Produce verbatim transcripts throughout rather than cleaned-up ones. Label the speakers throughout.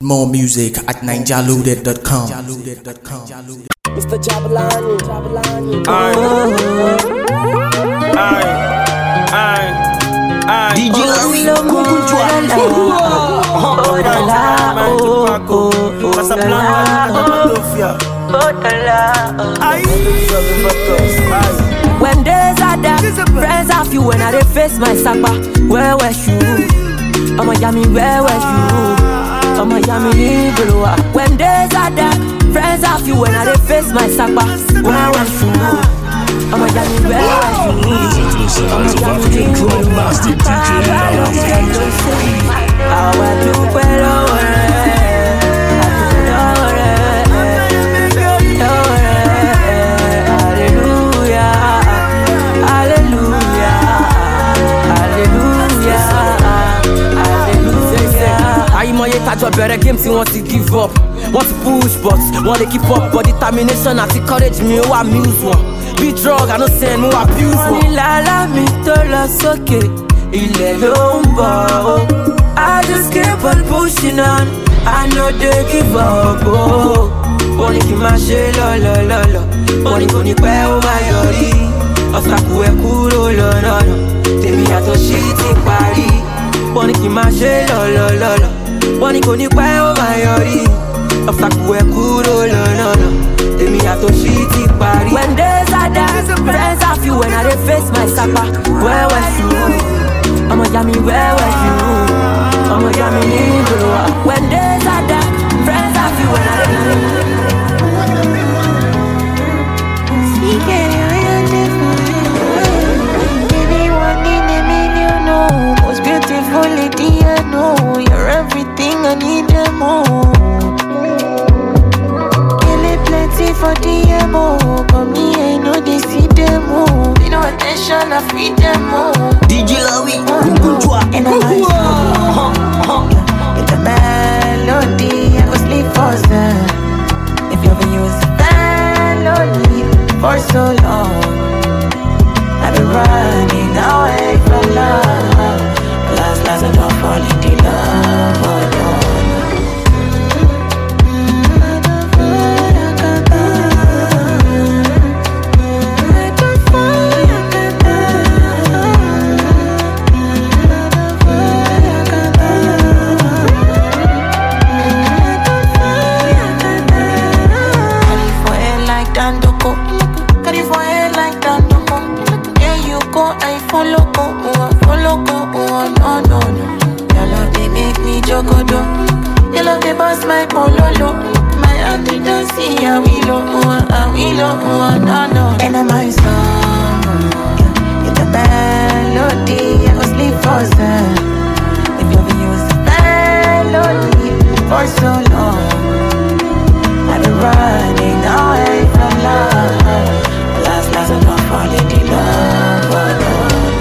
Speaker 1: More music at ninja loaded dot com.
Speaker 2: Mister Jabalani, Jabalani.
Speaker 3: Aye, aye, aye.
Speaker 2: D J Larry, Kukunjwa.
Speaker 4: When days are dark, friends are few. When I dey face my sapa, where were you? I'ma yummy, where were you? I'ma yummy, below. When days are dark, friends are few. When I dey face my sapa, where were you? I'ma yummy, where were you?
Speaker 5: Synthesize of African drum master D J Larry.
Speaker 4: How I do well, Your better game team want to give up, want to push but want to keep up. But determination and encourage me, who amuse one. Be drug, I no send, who abuse one. Lala mi to lo soke, ile lo mbo. I just keep on pushing on, I know they give up. Oh, oni ki ma she lo lo lo lo, oni ko ni pe o ma yori. Osaku e kuro lo lo lo, temi ato shit ti pari. Oni ki ma she lo lo lo lo. One kò ní pẹ́ ó máa yọrí. Ọ̀fàkù ẹ̀ kúrò lọ́nà. Èmi àtòṣì ti parí. When days are dark, friends are few. When I dey face my sapa, where were you? Ọmọ ìyá mi, where were you? Ọmọ ìyá mi ní ìgbòho. When days are dark, friends are few. When I dey
Speaker 6: most beautiful lady I know. You're everything I need and more. Kill it plenty for the M O, but me I know they see them all. Pay no attention, I feed them all.
Speaker 2: D J Larry, Kukunjwa.
Speaker 6: And I'm like, it's a melody, I go sleep for them. If you ever use melody for so long, I've been running away from love. Last, last, I don't fall into love, oh no. You love the boss, my pololo. My auntie don't see a willow, a willow, no, no. And I'm my song, yeah. It's a melody, I go sleep for them. If you ever use melody for so long, I've been running away from love. Last, last, I'm not falling in love, oh no.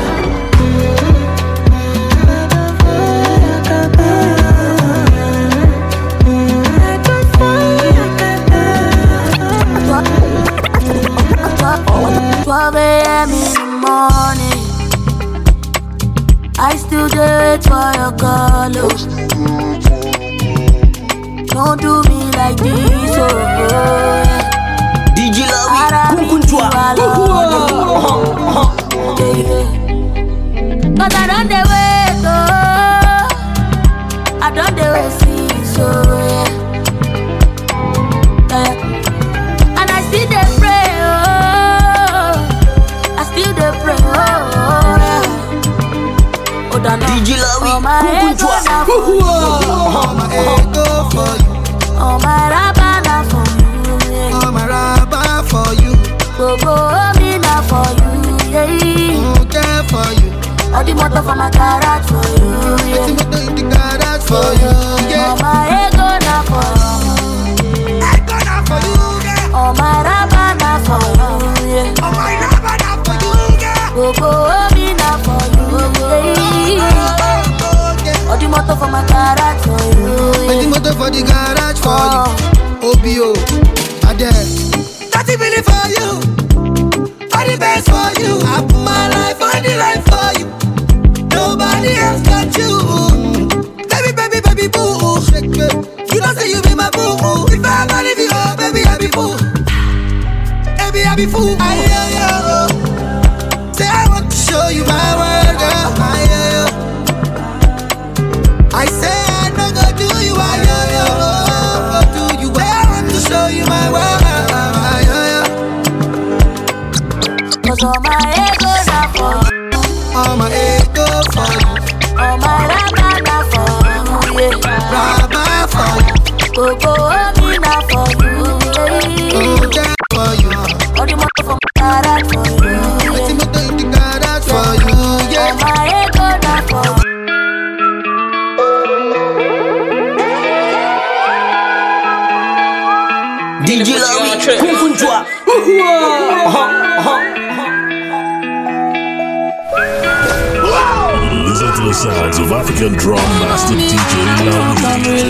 Speaker 7: twelve a m in the morning, I still do it for your call. Don't do me like this, oh yeah.
Speaker 2: D J Larry, Kukunjwa.
Speaker 7: Cause I don't dey wait, oh, I don't dey wait, see, so yeah. yeah. And I still dey pray, oh, I still dey pray, oh, yeah. Oh,
Speaker 2: D J Larry,
Speaker 7: oh, my ego
Speaker 2: Kukunjwa.
Speaker 7: na for you.
Speaker 8: Oh, my ego for you.
Speaker 7: Oh, my raba na for you, yeah.
Speaker 8: Oh, my raba for you.
Speaker 7: Go, go, me na for you, yeah.
Speaker 8: Okay for you.
Speaker 7: All the motor for my garage for you, yeah.
Speaker 8: All the motor in the garage for you, yeah.
Speaker 7: Oh, my ego na for you.
Speaker 8: Ego na for you, yeah.
Speaker 7: Oh, my raba na for you, yeah.
Speaker 8: Oh, my raba na for you, yeah.
Speaker 7: Go, go, me na for you, yeah. All the motor for my garage for you,
Speaker 8: All the
Speaker 7: yeah.
Speaker 8: motor for the garage for you. O B O, Adele. thirty million for you. All the best for you. I put my life on the line for you. Nobody else got you. Baby, baby, baby, boo. Shake it. You Because say you be my boo boo. If I ever leave you, oh, baby, I be fool. Baby, I be fool. Aye, aye, aye, oh. Say I want to show you my world, girl. Aye, aye, oh. I say I don't go do you, aye, aye, oh. Go do you, say I want to show you my world, aye, aye, oh.
Speaker 7: Cause all my ego not for you.
Speaker 8: All my ego for you.
Speaker 7: All my rapa not for you, yeah.
Speaker 8: Rapa for you.
Speaker 7: Go go me not for you, yeah.
Speaker 8: Oh, yeah, for you.
Speaker 7: All the money for my garage for you, yeah.
Speaker 8: Waiting me to the garage for you, yeah.
Speaker 7: All my ego not for you.
Speaker 2: D J Lawi, Kunkunjwa.
Speaker 5: Listen to the sounds of African drum master D J Lawi.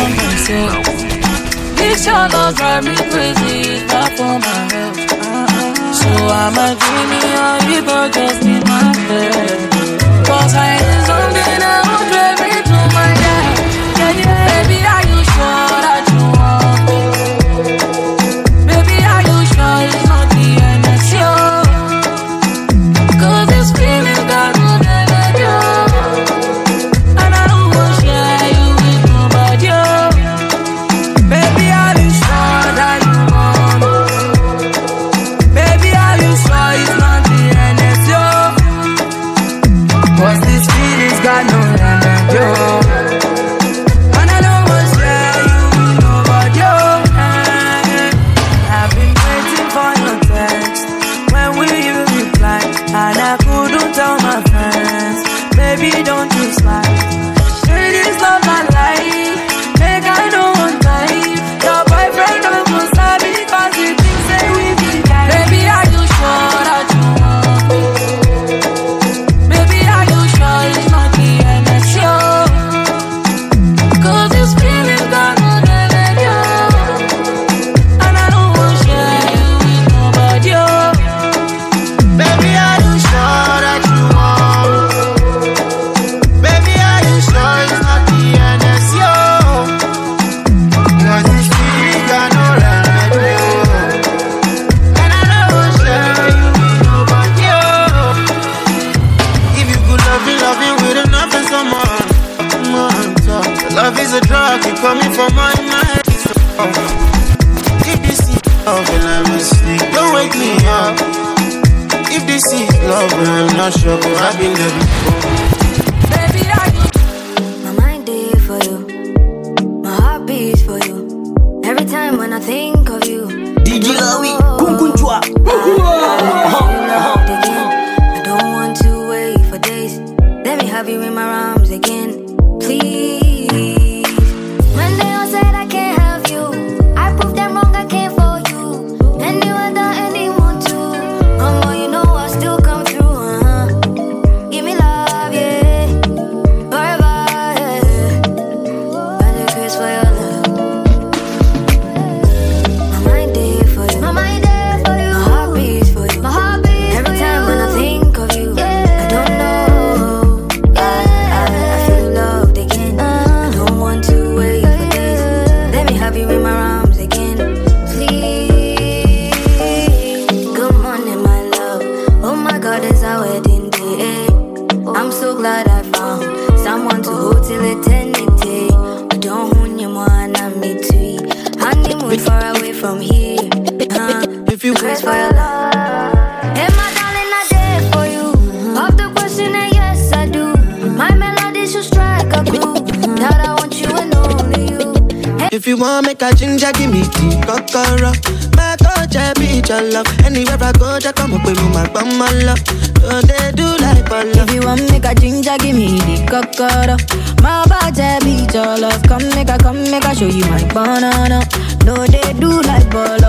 Speaker 9: This your love drive me crazy, it's not for my health. So I'm a dreaming on you, but just in my head. Cause I need something that will drive me to my death. Yeah, yeah. Baby, are you sure that you want me? Baby, are you sure it's not the end of you? Cause this feeling got no energy. And I don't want to share you with nobody. Baby, are you sure that you want me? Baby, are you sure it's not the end of you? Cause this feeling's got no energy. And I don't want to share you with nobody. I've been waiting for your text. When will you reply? And I couldn't tell my friends. Baby, don't you slide. Say this love my life. Make I know one time. Your boyfriend don't go sorry because he thinks say we be guys. Baby, are you sure that you want me? Baby, are you sure it's not the end of you? Cause this feeling got no energy. And I don't want to share you with nobody.
Speaker 8: Baby, are you sure that you want me? Baby, are you sure it's not the end of you? Cause this feeling got no remedy. And I don't want to share you with nobody. If you could love me, love me with enough and someone. Love is a drug, you coming from my mind. If this is love, then I'm asleep. Don't wake me up. If this is love, then I'm not sure, but I've been there before.
Speaker 9: Baby, are you
Speaker 7: My mind there for you. My heart beats for you. Every time when I think of you.
Speaker 2: D J Lawi, Kunkunjwa.
Speaker 7: I don't want to wait for days. Let me have you in my arms again. Please. When they all said I can't have you, I proved them wrong, I came for you. And you without anyone to. Mama, you know I still come through, uh-huh. Give me love, yeah. Forever, yeah. By the grace for your love. My mind there for you. My mind there for you. My heart beats for you. My heart beats every time when I think of you. Yeah. I don't know. I, I, I feel loved again. I don't want to wait for days. Let me have you in my arms again. Please. Good morning, my love. Oh my God, it's our wedding day. I'm so glad I found someone to hold till eternity. I don't want you more and I'm me too. Honeymoon far away from here. Uh,
Speaker 8: If you
Speaker 7: Grace for your love. Hey, my darling, I did for you. Off the question, and yes, I do. My melody should strike a groove. That I want you and only you. Hey,
Speaker 8: If you want make a ginger, give me tea, kokoro. My touch, I beat your love. Anywhere I go, just come up with my bum, my love. So they do like a love.
Speaker 9: If you want make a ginger, give me the cocoa. My body beat your love. Come make a, come make a show you my banana. No, they do like bolo.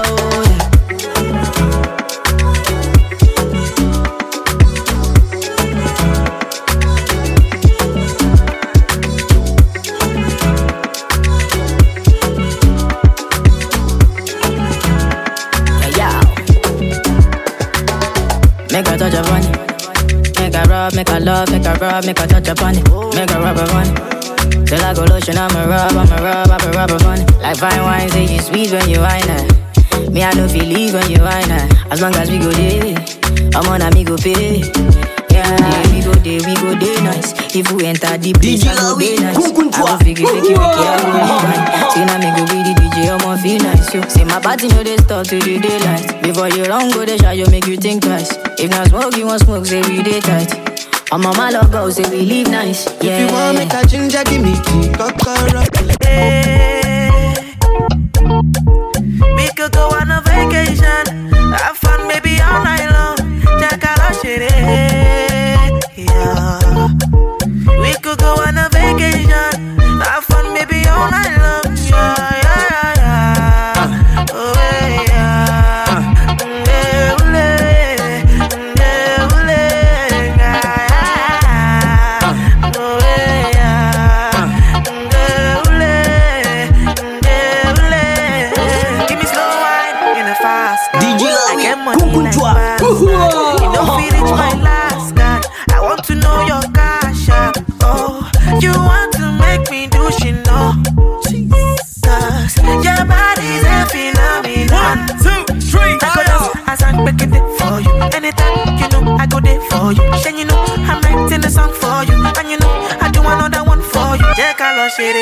Speaker 9: Make a touch upon it. Make a rub, make a love, make a rub, make a touch upon it. Make a rub upon it.
Speaker 7: Till I go lotion, I'm a rub, I'm a rub, I'm a rubber bun. Like fine wine, say you sweet when you wine her. Me, I know feel leave when you wine her. As long as we go there, I'm on a me go pay. Yeah, we go there, we go there nice. If we enter the place, I go there nice. I go figure, figure, figure, I go be fine. Say now me go be the D J, I'ma feel nice. Yo, say my party know they start to the daylight. Before you run, go they shot, you make you think twice. If not smoke, you want smoke, say we day tight. I'm on my logo, say we live nice. Yeah.
Speaker 10: If you want make a ginger, give me key, kokoro.
Speaker 9: We could go on a vacation, have fun maybe all night long. Check out our shit, yeah. We could go on a vacation, have fun maybe all night long. Yeah, yeah, yeah, yeah. Oh yeah, yeah. Yeah, you don't feel it, my last God. I want to know your cash out. Oh, you want to make me do shit, no. Jesus, your body's a phenomenon. One, two, three, I go down as I'm making it for you. Anytime, you know, I go there for you. Then you know, I'm writing a song for you. And you know, I do another one for you. Check out your shit.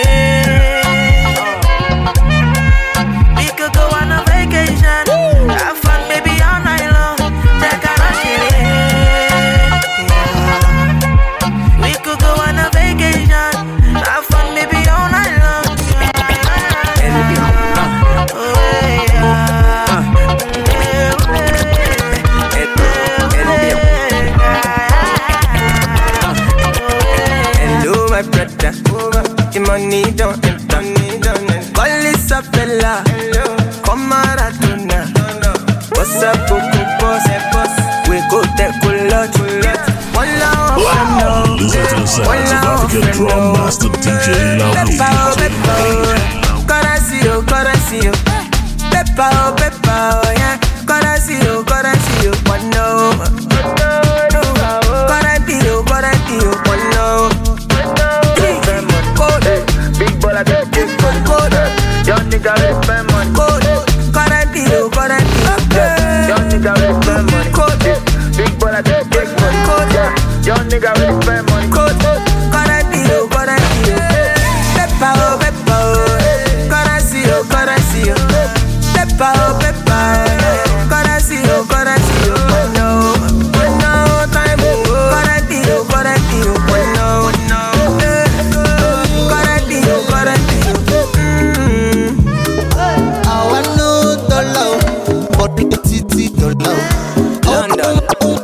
Speaker 9: We could go on a vacation. Have fun, baby, all night long. Check out our shit. Yeah. We could go on a vacation. Have fun, baby, all night long. Oh, yeah.
Speaker 10: Hello, my brother. The money don't enter. Call this a fella. Come Maratona. What's up, Coco Boss? We go take a lot. One love,
Speaker 5: wow. Listen to the sounds of African Drum Master D J Lavi.
Speaker 10: Gotta see you, gotta see you. Peppa, oh, Peppa, oh, yeah. Gotta see you, gotta see you. One love. Gotta see you, gotta see you. One love. Big ball, I get big code. Young nigga, let's spend money. Gotta see you, gotta see you. Young nigga, let's spend money. Big ball, I get big code. Young nigga, let's spend money. Gotta see you, gotta see you. Peppa, oh, Peppa, oh. Gotta see you, gotta see you. Peppa, oh, Peppa, oh. Gotta see you, gotta see you. No, no time. Gotta see you, gotta see you. No, no. Gotta see you, gotta see you.
Speaker 8: I want no dollar, but the titty dollar.
Speaker 10: London.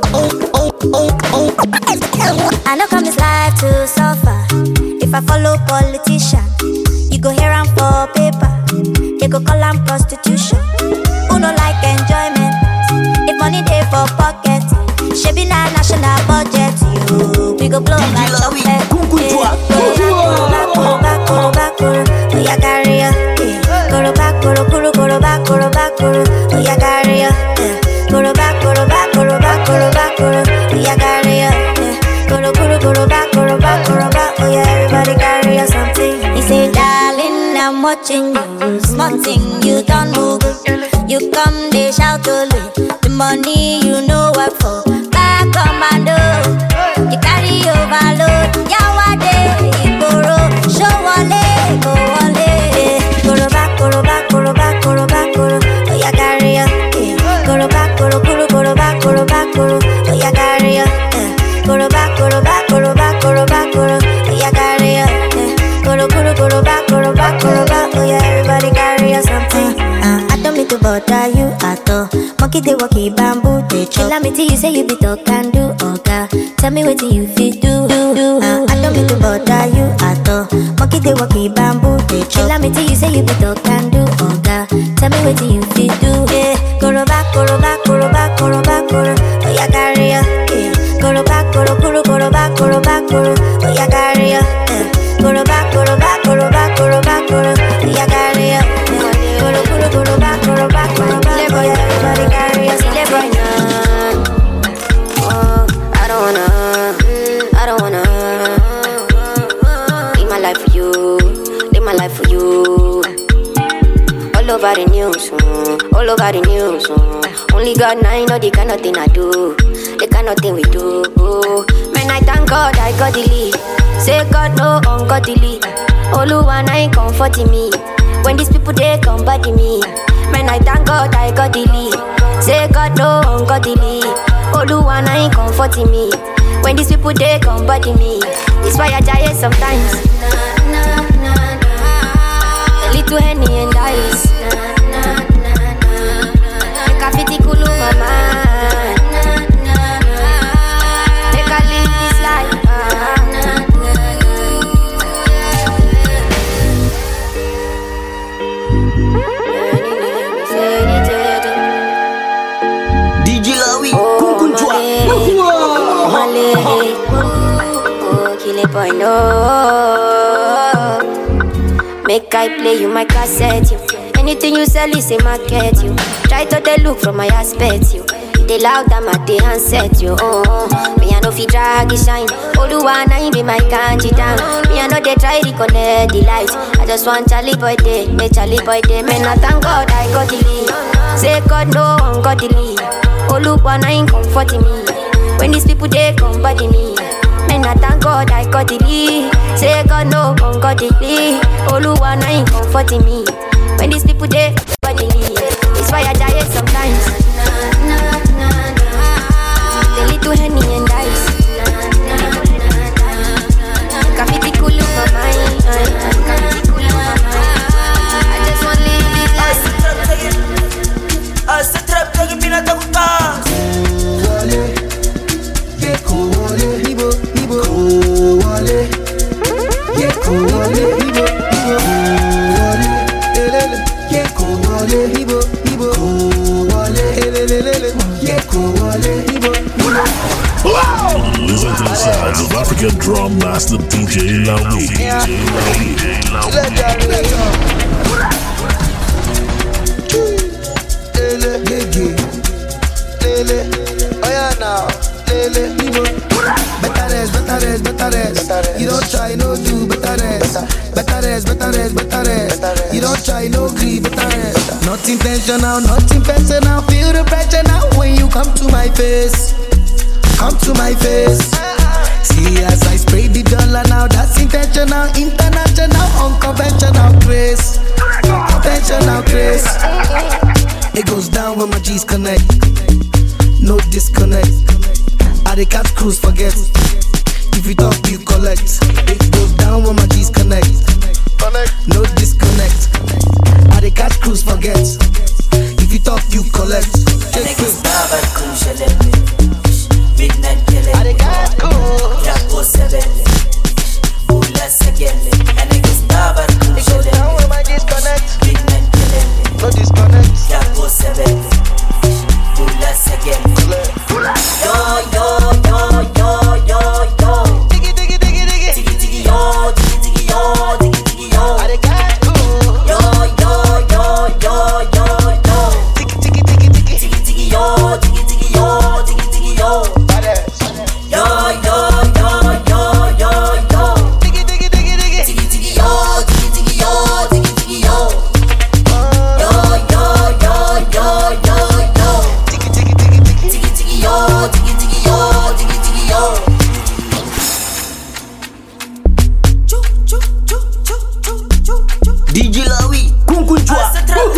Speaker 7: I know come this life to suffer. If I follow politician, you go here and for paper. They go call am prostitution. Who no like enjoyment? If money dey for pocket, she be na national budget. You, we go blow like chocolate. Go back, go back, go back, go back, oh yeah, carry ya. Go back, go back, go back, go back, oh yeah, carry ya. Go back, go back, go back, go back, oh yeah, carry ya. Go back, go back, go back, go back, oh yeah, everybody carry ya something. He say, darling, I'm watching you. Small thing, you don't move. You come, they shout to me. The money you know work for. Back commando, you carry overload. Yawade, Iboro, show wale, go wale. Go back, go back, go back, go back, oh yeah, carry ya. Go back, go go go back, go back, oh yeah, carry ya. Go back, go back, go back, go back, oh yeah, carry ya. Go go go back, go back, go back, oh yeah, everybody carry ya something. Uh, I don't mean to bother you at all. Monkey they walkie bamboo they chop. Let me tell you say you be talk and do okay. Tell me what you fit do. Uh, I don't mean to bother you at all. Monkey they walkie bamboo they chop. Let me tell you say you be talk and do okay. Tell me what you fit do. Yeah, go back, go back, go back, go back, oh yeah, carry ya. Go back, go go go back, go back, oh yeah, carry ya. Go back, go back, go back, go back, oh yeah, carry ya. Go go go back, go back, go back, oh yeah, everybody carry ya. Oh, I don't wanna, I don't wanna live my life for you. all over the news, mm, all over the news. Mm. Only God now know the kind of thing I do, the kind of thing we do. Man, I thank God I got the lead. Say God no ungodly. Oluwa na ain't comforting me. When these people they come body me. Man, I thank God I got the lead. Say God no ungodly. Oluwa na ain't comforting me. When these people they come body me. It's why I die sometimes. A little Henny and ice. Make a fitty cool my mind. Make a live this life.
Speaker 2: D J Lawi, Kunkunjwa.
Speaker 7: Oh, kill it boy, no. Make I play you my cassette, you. Anything you sell is a market, you. Try to they look from my aspect, you. They loud them at the handset, you. Oh, me I know fi drag it shine. Oluwa na be my kanji down. Me I know they try to connect the light. I just want Charlie boy day, me Charlie boy day. Man, I thank God I got the lead. Say God no ungodly. Oluwa na ain't comforting me. When these people they come body me. Man, I thank God I got the lead. Say God no ungodly. Oluwa na ain't comforting me. When these people they body me. It's why I die sometimes. The little Henny and ice. Coffee cool my mind. I just want to live this life.
Speaker 2: I said trap take me na takuta. Wale, ye ko wale, nibo nibo. Ko wale, ye ko wale, nibo nibo. Wale, elele, ye ko wale, nibo nibo. Ko wale, elele, ye ko wale, nibo nibo.
Speaker 5: Listen to the sounds of African drum master D J Lawi. D J Lawi. D J Lawi.
Speaker 2: Lele, gege, lele, oh yeah now, lele, nibo. Better rest, better rest, better rest. You don't try, no do, better rest. Better rest, better rest, better rest. You don't try, no grieve, better rest. Not intentional, not intentional. Feel the pressure now when you come to my face. Come to my face. See as I spray the dollar now, that's intentional, international, unconventional grace. Conventional grace. It goes down when my G's connect. No disconnect. I the catch cruise forget. If you talk, you collect. It goes down when my G's connect. No disconnect. I the catch cruise forget. If you talk, you collect.
Speaker 11: Midnight killing. I got cool. Jaco sebele. Ula segele. And it is never cool. It goes down when my disconnect. Midnight killing. No disconnect. Jaco sebele. Ula segele. Yo yo yo yo yo yo. Diggy diggy diggy diggy. Diggy diggy yo. Diggy diggy yo. Diggy diggy yo. I got cool. Yo yo yo yo yo yo. Diggy diggy diggy diggy. Diggy diggy yo. Diggy diggy yo. Diggy diggy yo. Yo, yo, yo, yo, yo, yo. Diggy, diggy, diggy, diggy. Diggy, diggy, yo. Diggy, diggy, yo. Diggy, diggy, yo. Yo, yo, yo, yo, yo, yo. Diggy, diggy, diggy, diggy. Diggy, diggy, yo. Diggy, diggy, yo. Diggy, diggy, yo.
Speaker 2: D J Lawi, Kunkunjwa.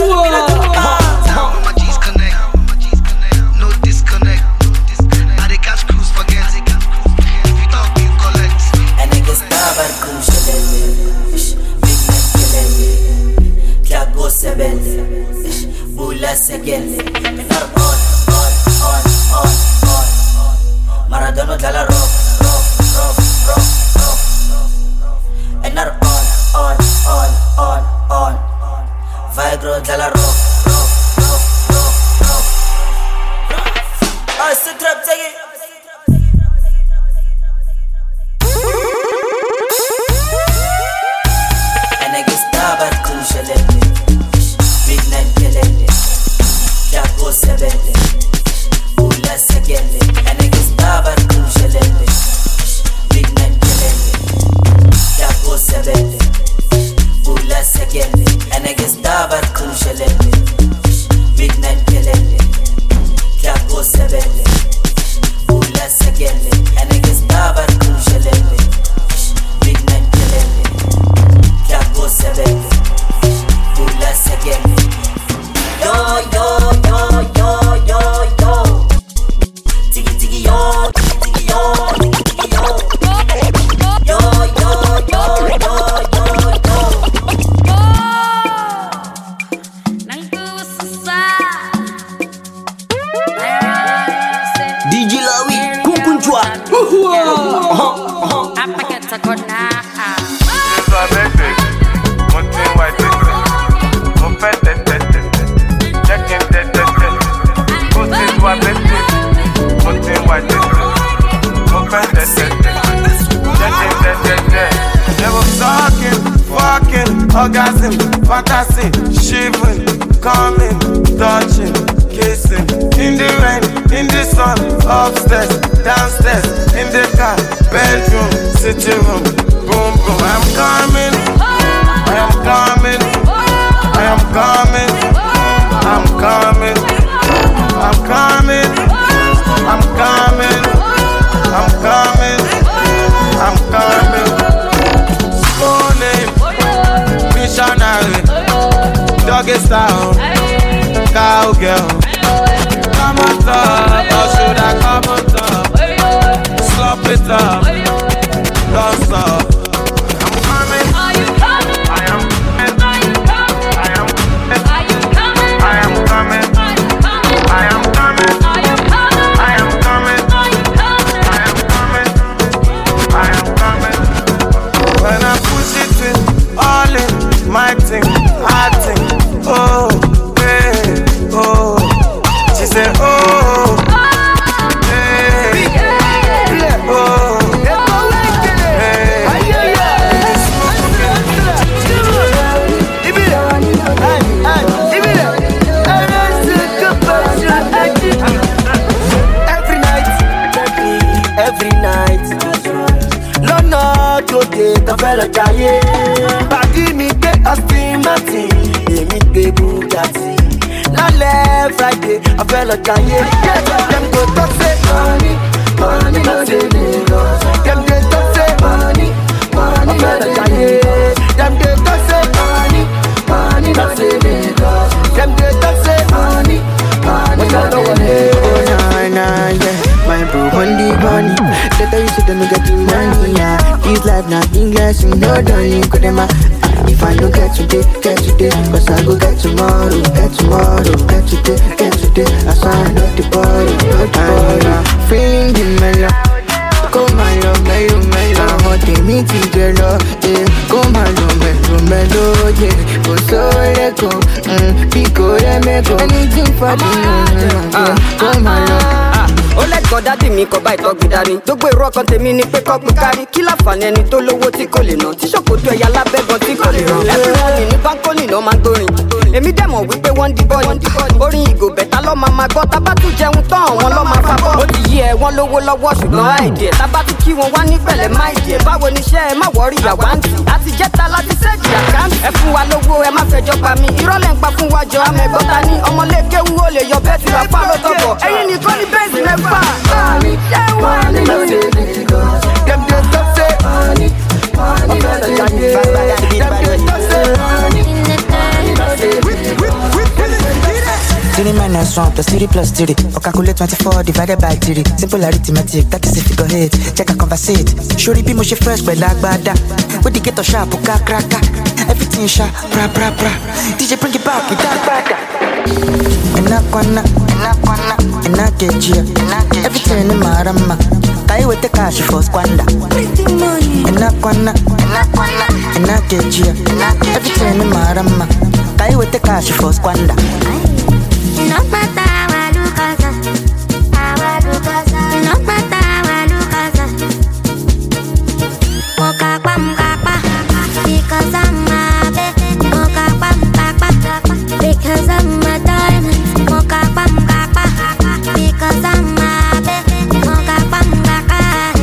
Speaker 11: Bula segele, menar on, on, on, on, on. Maradona dalla rock, rock, rock, rock, rock. Menar on, on, on, on, on. Vigro dalla rock, rock, rock, rock, rock. I said trap take it. And I guess tabar kumshalele. Midnight kelele. Jaco sebele. Ula segele. And I guess tabar kumshalele. Midnight kelele. Jaco sebele. Ula segele. And I guess tabar kumshalele.
Speaker 8: fantasy, shivering, coming, touching, kissing. In the rain, in the sun, upstairs, downstairs, in the car, bedroom, sitting room, boom boom. I'm coming, I am coming, I am coming, I'm coming, I'm coming, I'm coming, I'm coming, I'm coming. Morning, missionary, doggy style, cowgirl. Come on top, or should I come on top? Slop it up, don't stop. I'm coming. Are you coming? I am coming. I am coming. Are you coming? I am coming. I am coming. Are you coming? I am coming. Are you coming? I am coming. I am coming. When I push it in, all in, my thing, I think, oh, hey, oh. She said, oh, hey, oh,
Speaker 2: every night, every night. Lọ́nà tó dé tó fẹ́ lọ jayé. Bàdí mi gbé Aston Martin, èmi gbé Bugatti. Lálẹ́ Friday, I fẹ́ lọ jayé. Dem go talk say money, money no dey Lagos. Dem dey talk say money, money no dey jayé. Dem dey talk say money, money no dey Lagos. Dem dey talk say money, money no dey Lagos. Oh nah nah yeah, my bro on the bunny. They tell you say dem no get the money yeah. This life na English, you know darling, go dem a. If I don't get today, get today, cause I go get tomorrow, get tomorrow, get today, get today. I sign up the body, up the body. Feeling the mellow, come on, love, mellow, mellow. I want to meet you, jello, yeah. Come on, love, mellow, mellow, yeah. Go so let go, mm, pico, let me go. Anything for the moment, yeah. Come on, love.
Speaker 12: Ó lẹ́kọ̀ọ́ dádì mi kọ́ bá ìtọ́gbìn dání. Gbogbo èrò ọkàn tèmi ni pé kọ́gbìn kárí. Kí láǹfààní ẹni tó lówó tí kò lè ná? Tí ṣòkòtò ẹ̀yà lábẹ́gan tí kò lè rán. Everybody ní báńkólì náà máa ń gbórin. Èmi dẹ̀ mọ̀ wípé wọ́n ń di bọ́ọ̀lì. Orin ìgò bẹ̀tà lọ́ máa máa gbọ́. Tábà tún jẹun tán àwọn lọ́ máa fa bọ́. Ó ti yí ẹ wọ́n lówó lọ́wọ́ ṣùgbọ́n àìdí ẹ̀. Tábà tún kí wọn wá ní pẹ̀lẹ́ má ìdí ẹ̀. Báwo ni iṣẹ́ ẹ má wọ́rí ìyàwó àǹtí? Àti jẹ́ta láti sẹ́ẹ̀jì àkáǹtì. Ẹ fún wa lówó ẹ má fẹjọ́ pa mí. Irọ́lẹ̀ ń pa fún wa jọ amẹ́gbọ́ta ní. Ọmọlékéwú ó lè yọ bẹ́ẹ̀ tí wàá pàrọ̀ tọkọ̀. Ẹyin nìkan ní bẹ́ẹ̀sì mẹ́fà.
Speaker 2: Money, money no dey Lagos. Dem dey talk say money, money no dey Lagos. Dem dey talk say money, money no dey Lagos.
Speaker 13: Three minus one plus three plus three. Or calculate twenty-four divided by three. Simple arithmetic, that is a figure eight. Check a conversate. Shuri be mo she fresh by lagbada. With the ghetto sharp, ka kraka. Everything sharp, bra bra bra. D J bring it back, it that bada. Enakwana, enakwana, enakejia. Everything in my rama. Kai with the cash for squander. Enakwana, enakwana, enakejia. Everything in my rama. Kai with the cash for squander.
Speaker 7: No matter how look at us, how I look at us. No matter how I look at us. Moka pam kapa, because I'm a baby. Moka pam kapa, because I'm a diamond. Moka pam kapa, because I'm a baby. Moka pam kapa.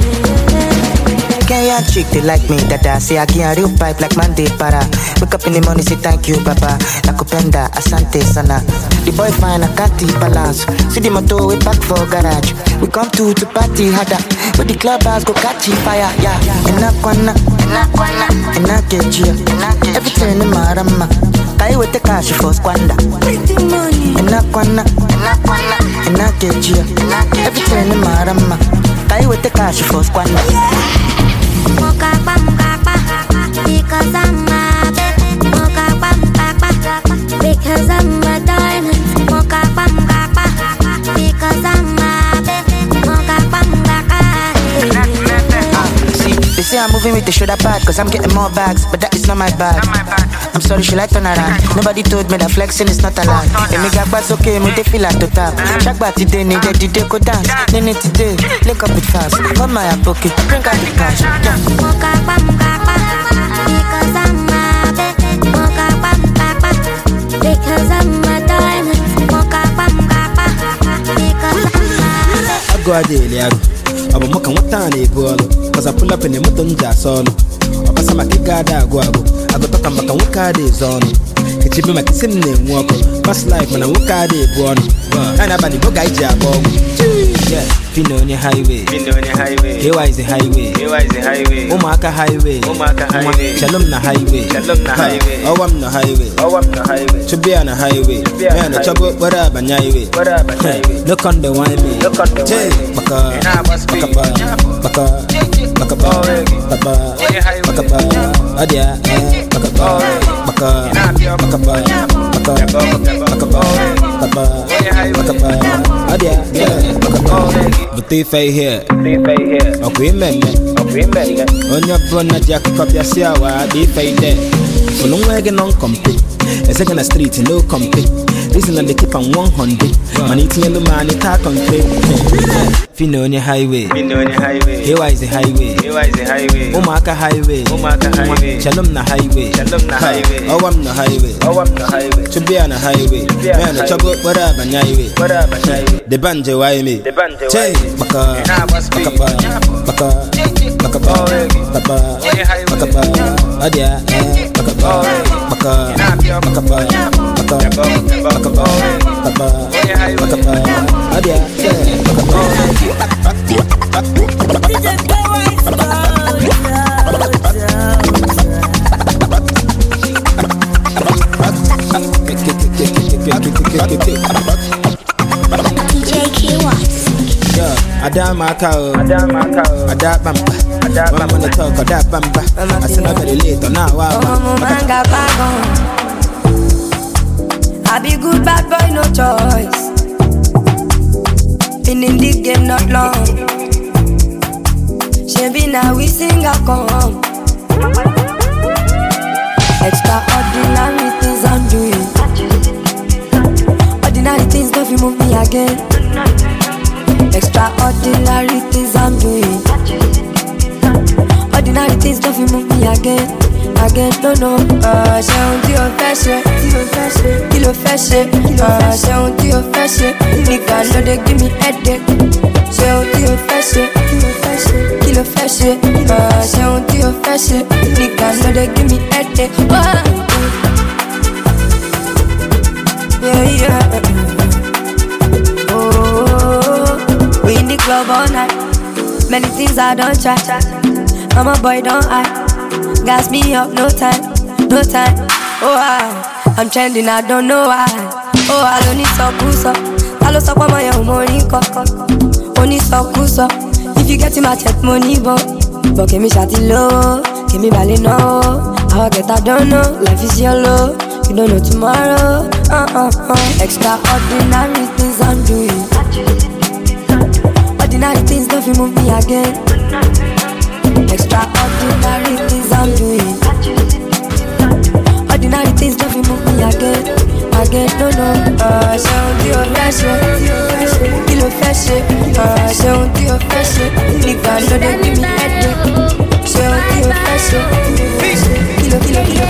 Speaker 13: Kenyan chick they like me, dada. Say I get a real pipe like Monday para. Wake up in the morning, say thank you, Baba. Nakupenda, asante sana. The boy fine, I can't keep balance. See the motor, we back for garage. We come to to party harder. With the club house go catch fire, yeah. Enakwana, enakwana, enakejia. Everything in my rama. Kai with the cash for squander. Enakwana, enakwana, enakejia. Everything in my rama. Kai with the cash for squander.
Speaker 7: Moka pam kapa, because I'm a baby. Moka pam kapa, because I'm a diamond. Moka pam kapa, because I'm a baby. Moka pam kapa.
Speaker 13: See, they say I'm moving with the shoulder pad, cause I'm getting more bags, but that is not my bag. I'm sorry, she like turn around. Nobody told me that flexing is not allowed. And me got bass okay, me they feel like to tap. Shaq back today, need the day go dance. Nene today, link up with fast. Come my pocket, bring out the cash. Yeah.
Speaker 7: Moka pam kapa, because I'm a baby. Moka pam
Speaker 14: I daily ago. I'm a mock and what time they pull. Cause I pull up in the motonja solo. I pass my kigada go. I go talk about a waka days on. It's a bit like a name walk. Past life when I walk out the born. And about the book I jab. Yeah, Pino on your highway. Pino on your highway. Here is the highway. Here is the highway. Omaka highway. Omaka highway. Shalom na highway. Shalom na highway. Oh, I'm no highway. Oh, I'm no highway. To be on a highway. Man, a trouble, what up, and highway. What up, and highway. Look on the wine me. Look on the wine me. Baka, Baka, Baka, Baka, Baka, Baka, Adia, Baka, Baka, Baka, Baka, Baka, Adia, Buti fay here, okay, men, okay, on your brother Jack Copia Siawa, they fay there. For long wagon on complete, a second a street, no complete. Listen, and they keep on one hundred. Money to the man, it talk on play. Fino on your highway, Fino on your highway. Here is the highway, here is the highway. Omaka highway, Omaka highway. Shalom na highway, Shalom na highway. Oh, I'm no highway, oh, I'm no highway. To be on a highway, man, the trouble, what up, and highway, what up, and highway. The banjo, why me? The banjo, why me? Baka, Baka, Baka, Baka, Baka, Baka, Adia, Baka, Baka, Baka, Baka, Adama cow, Adama cow, Adabam, Adabam on the talk, Adabamba. I said I'm very late on now.
Speaker 15: I be good bad boy, no choice. Been in the game not long. Shabby now we sing a come. Extraordinary things I'm doing. Ordinary things don't move me again. Extraordinary things I'm doing. Ordinary things don't move me again. Again, no, no. Ah, j'ai un Dieu fâché, Dieu fâché, il le fâché. Ah, j'ai un Dieu fâché, nigga no they give me headache. J'ai un Dieu fâché, Dieu fâché, il le fâché. Ah, j'ai un Dieu fâché, nigga no they give me headache. Yeah, yeah. Oh, we in the club all night. Many things I don't try. I'm a boy, don't I? Gas me up, no time, no time. Oh, I, I'm trending, I don't know why. Oh, I don't need some kuso. I don't support my own money, coco. Only some kuso. If you get in my check money, but but give me shawty low, give me belly no. How I get, I don't know. Life is yellow, you don't know tomorrow. Uh uh uh. Extraordinary things I'm doing. Ordinary things don't feel move me again. Extraordinary things I'm doing. Ordinary things don't move me again. Again, no, no. Ah, j'ai un Dieu fâché, il le fâché. Ah, j'ai un Dieu fâché, nigga no they give me headache. J'ai un Dieu fâché, il le, il le, il le.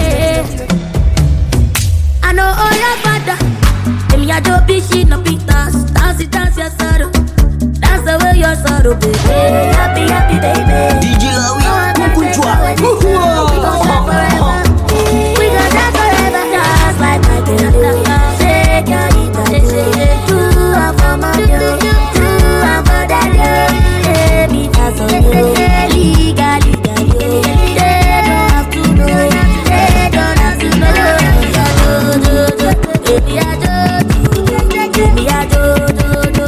Speaker 16: I know all your father. Them ya do be she no big dance, dance it, dance your sorrow. That's the way your sorrow, baby. Happy, happy, baby.
Speaker 4: D J Lawi, Kukunjwa.
Speaker 16: We gon' shine forever. We gon' shine forever. Just like I can. Shake your heat, shake, shake. Do it for my girl. Do it for that girl. Let me dance on you. Liga, liga, yo. They don't have to know. They don't have to know. Give me a do, do, do. Give me a do, do, do.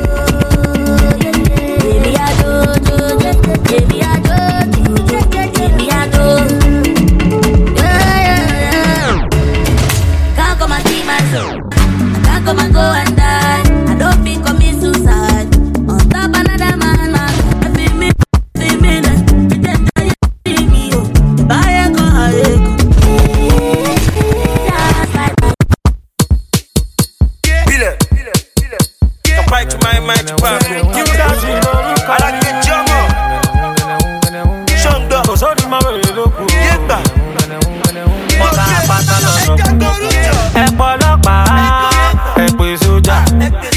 Speaker 16: Give me a do, give me a do. Yeah, yeah, yeah. Can't come and see my soul. I can't come and go and die. I don't think commit suicide. On top another man, man. Feel me, feel me, like pretend that you see me, oh. Buy a go, I go.
Speaker 3: Pile, pile, pile. Come back to my mind, you pass me. You dance, I like the jump.
Speaker 17: Ẹ pọlọ́pàá, ẹ pè sójà,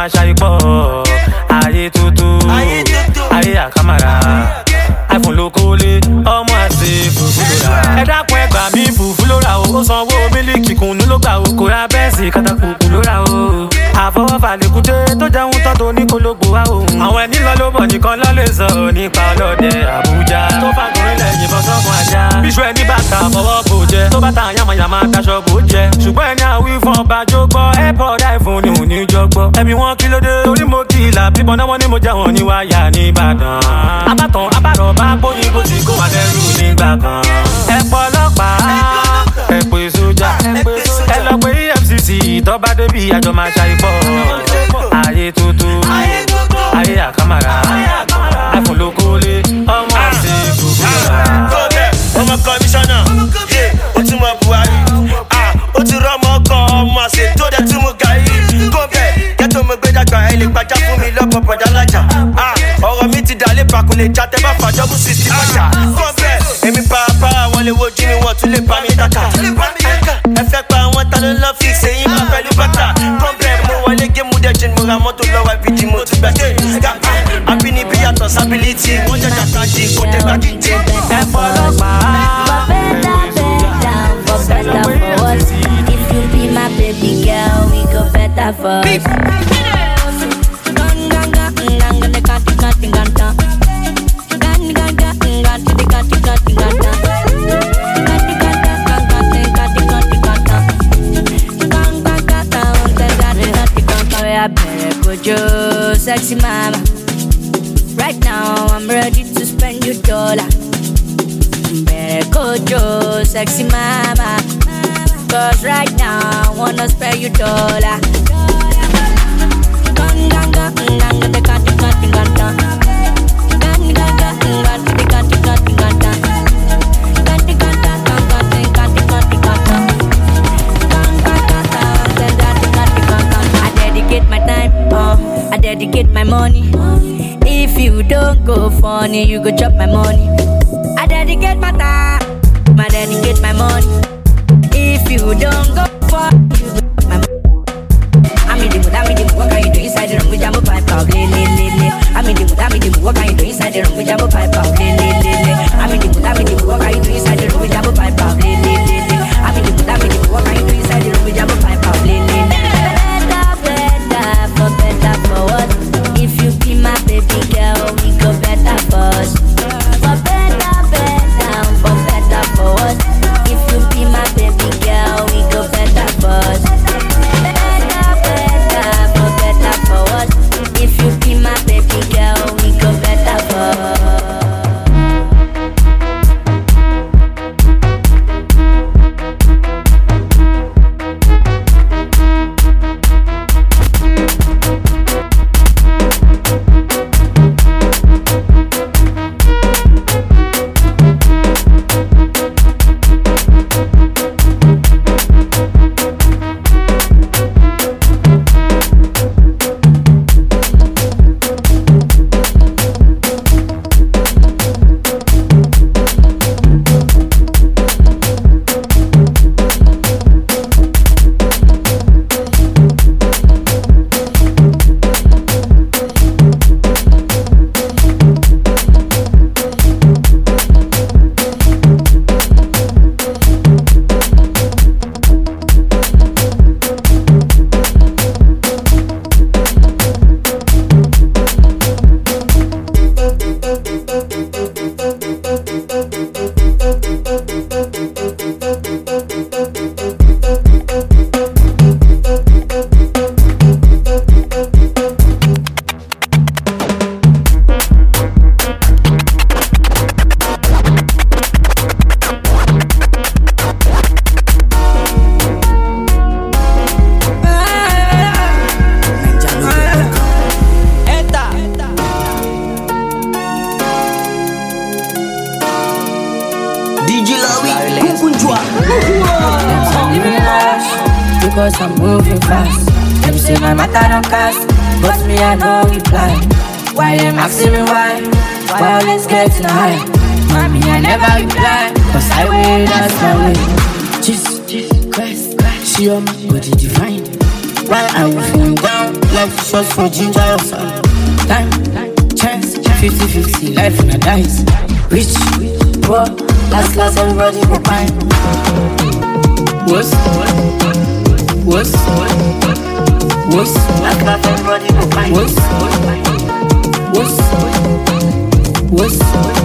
Speaker 17: máa ṣàyípọ̀. Ayé tuntun, ayé àkàmàrà. iPhone ló kólé, ọmọ àti fùfú ló rà. Ẹ dákun ẹ gbà mí fùfú ló rà o. Ó sanwó mílíkì kùnú ló gbà o. Kò ra bẹ́ẹ̀sì kátàkùkù ló rà o. Àfọwọ́fà lèkúté tó jẹun tán tó ní kólógbò wá o. Àwọn ẹni lọ ló bọ̀ nìkan lọ́ lè sọ nípa ọlọ́dẹ Àbújá. Tó fàgùnrin lẹ̀ yìnbọn sọ́kun àjà. Bíṣu ẹni bàtà fọwọ́ bò jẹ. Tó bàtà yàmàyàmà daṣọ bò jẹ. Ṣùgbọ́n ẹni àwí fún ọba jó gbọ́. Airpod iPhone ni ò ní jọ gbọ́. Ẹbí wọn kí ló dé? Torí mo kí ìlà bíbọn náà wọ́n ní mo jẹ́ wọn ní wáyà ní Ìbàdàn. Abátan abárọ̀ bá gbóyin bó ti kó wà lẹ́rù nígbà kan. Ẹ pọ̀ ọlọ́pàá, ẹ pè sójà, ẹ lọ pé E F C C tọ́ba débi àjọ máa ṣàyípọ̀. Ayé tuntun, ayé àkàmàrà. iPhone ló kólé, ọmọ àti fùfú ló rà.
Speaker 3: Ọmọ kọmíṣánná, ó ti mọ Buhari. Ó ti rọ́mọ ọkọ̀ ọmọ àṣẹ tó dẹ̀ tún mú gàrí. Gómìnà kẹ́tọ́ mo gbé dàgbà ẹ̀ lè gbàjá fún mi lọ́pọ̀ bọ̀dá lájà. Ọ̀rọ̀ mi ti dàlé pàkúlẹ̀ já tẹ́ bá fàjọ́bù sí sí mọ́jà. Gómìnà èmi pàápà wọn lè wojú mi wọ́n tún lè bá mi dàkà. Ẹ fẹ́ pa àwọn ta ló lọ́ fi ṣèyí máa pẹ̀lú bàtà. Gómìnà mo wọlé gémù dẹ́jìn mo ra mọ́tò lọ́wọ́ ibi mo tún gbàgbé. Abínibí yàtọ̀ sábìlìtì wọ́n jẹ́ jàtàjì kò dé gbàgídé.
Speaker 17: Ẹ fọlọ́pàá.
Speaker 16: Better for us. If you be my baby girl, we go better for us. Sexy mama, right now I'm ready to spend your dollar. Better Kojo, sexy mama. Cause right now I wanna spare you dollar. I dedicate my time, uh, I dedicate my money. If you don't go funny, you go chop my money. I dedicate my time, I dedicate my money. If you don't go for you go my money. I'm in the mood, I'm in the mood, what can you do inside the room with Jambo Pipe out, le le le le. I'm in the mood, I'm in the mood, what can you do inside the room with Jambo Pipe out, le le le le. I'm in the mood, I'm in the mood, what can you do inside the room with Jambo Pipe out, le le le le. I'm in the mood, I'm in the mood, what can you do inside the room with Jambo Pipe out, le le le. Better, better, for better, for what? If you be my baby girl, we go better for us. For better, better, for better, for what? If you be my baby girl, we go better for us. Better, better, for better, for what? If you be my baby girl, we go better for us.
Speaker 9: Because I'm moving fast. Them say my matter don't cast, but me I know reply. Why them asking me why? Why always getting high? Mommy I never reply, cause I way that's my way. Just, just, quest, quest. She on my body divine.
Speaker 6: Why are you feeling down? Life is short for ginger your son. Time, chance, fifty fifty, life in a dice. Rich, poor, last last everybody go fine. What's, what's, what's, last last everybody go fine. What's, what's, what's,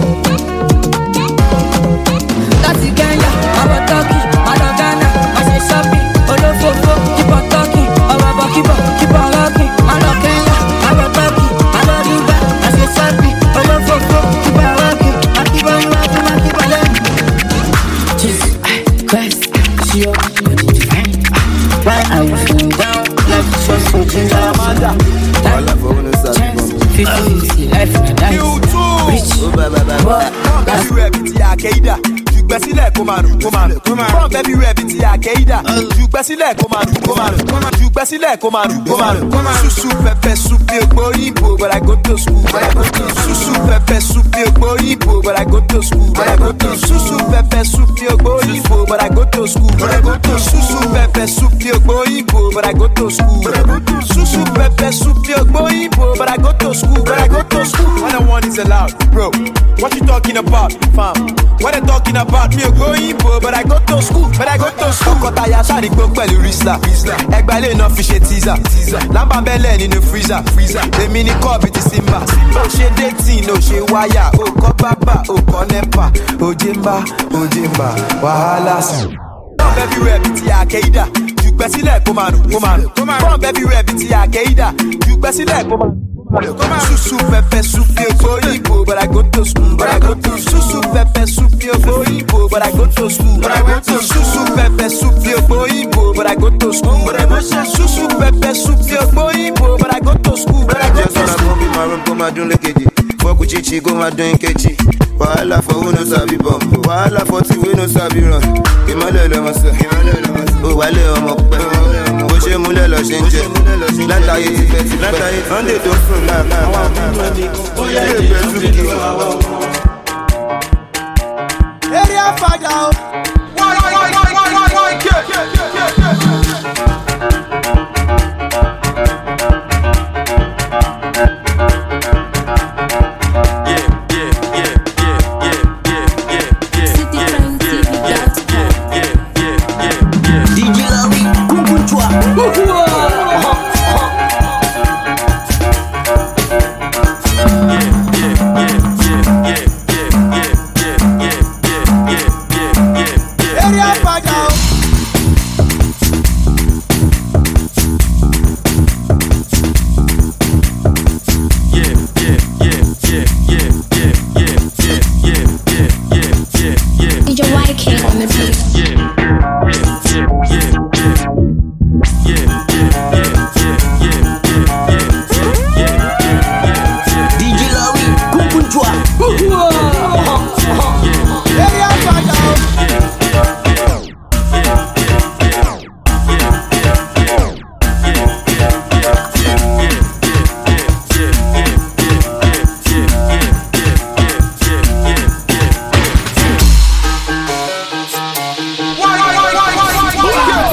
Speaker 6: that's the Kenya, I'm a talkie, I'm a Ghana, I say shopping, Olofofo, keep on talking, I'm a keep on, keep on rocking, I'm a Kenya, I'm a talkie, I'm a Duba, I say shopping, Olofofo, keep on rocking, I keep on rocking, I keep on rocking. Jesus Christ, she up, what did you find? Why are you feeling down? Life is just so ginger, Amanda. Chance, fifty fifty, life in a dice. Rich, poor,
Speaker 18: that's where it's Al-Qaeda. Gbẹ́sílẹ̀ kó máa rù kó máa rù Pọ́n bẹ́bí rẹ̀ bí ti Al-Qaeda. Ju gbẹ́sílẹ̀ kó máa rù kó máa rù Ju gbẹ́sílẹ̀ kó máa rù kó máa rù Susu pẹpẹ soup bí egbò Igbo but I go to school. Susu pẹpẹ soup bí egbò Igbo but I go to school. Susu pẹpẹ soup bí egbò Igbo but I go to school. Susu pẹpẹ soup bí egbò Igbo but I go to school. Susu pẹpẹ soup bí egbò Igbo but I go to school. But I go to school. When the one is allowed, bro. What you talking about, fam? What they talking about? Me a go Igbo, but I go to school. But I go to school. Kota ya shari gbó pẹ̀lú Rizla. Ẹgbẹ́ lè náà fi ṣe teaser. Lámbà bẹ́lẹ̀ nínú freezer. Èmi ní kọ́ọ̀bì ti Simba. Ó ṣe dating, ó ṣe wáyà. Ó kọ́ bábà, ó kọ́ nẹ́pà. Òjé ń bá, òjé ń bá. Wàhálà sí. Pọ́n bẹ́bí rẹ̀ bí ti Al-Qaeda. Ju gbẹ́sílẹ̀ kó máa rù, kó máa rù. Pọ́n bẹ́bí rẹ̀ bí ti Al-Qaeda. Ju gbẹ́sílẹ̀ kó máa rù. Susu pepper soup for Igbo, but I go to school. But I go to Susu pepper soup for Igbo, but I go to school. But I go to Susu pepper soup for Igbo, but I go to school. But I go to Susu pepper soup for Igbo, but I go to school. But I go to school. My room, come and do lekeji. Fuck with chichi, go and do nkechi. Wahala for who no sabi bomb. Wahala for ti we no sabi run. Imale le masa, o wale omo pe. Bó ṣe múlẹ̀ lọ ṣe ń jẹ. Látàyè ti pẹ́ ti pẹ́. Sunday tó fún láàlá. Ilé ìgbẹ́ tún kí. Area fada o. Wọ́n wọ́n wọ́n wọ́n wọ́n wọ́n ké.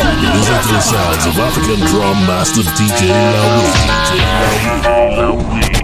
Speaker 5: Sounds of African drum master D J Lawi. D J Lawi.